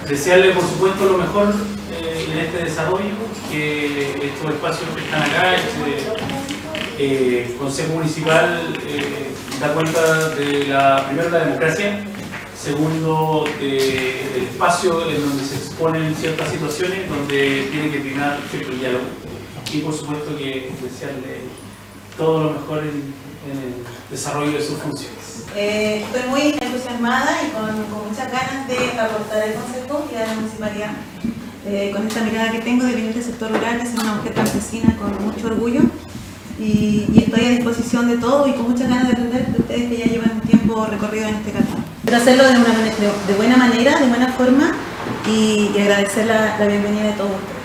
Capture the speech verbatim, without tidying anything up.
desearle por supuesto lo mejor eh, en este desarrollo, que estos espacios que están acá, este eh, Consejo Municipal eh, da cuenta de la, primero, la democracia, segundo, de, del espacio en donde se exponen ciertas situaciones donde tiene que primar cierto diálogo, y por supuesto que desearle todo lo mejor en, en el desarrollo de sus funciones. Eh, estoy muy entusiasmada y con, con muchas ganas de aportar al Consejo y a la Municipalidad, eh, con esta mirada que tengo de venir del sector rural, de ser una mujer campesina con mucho orgullo, y, y estoy a disposición de todo y con muchas ganas de aprender de ustedes que ya llevan un tiempo recorrido en este camino. Quiero hacerlo de, una, de, de buena manera, de buena forma, y, y agradecer la, la bienvenida de todos ustedes.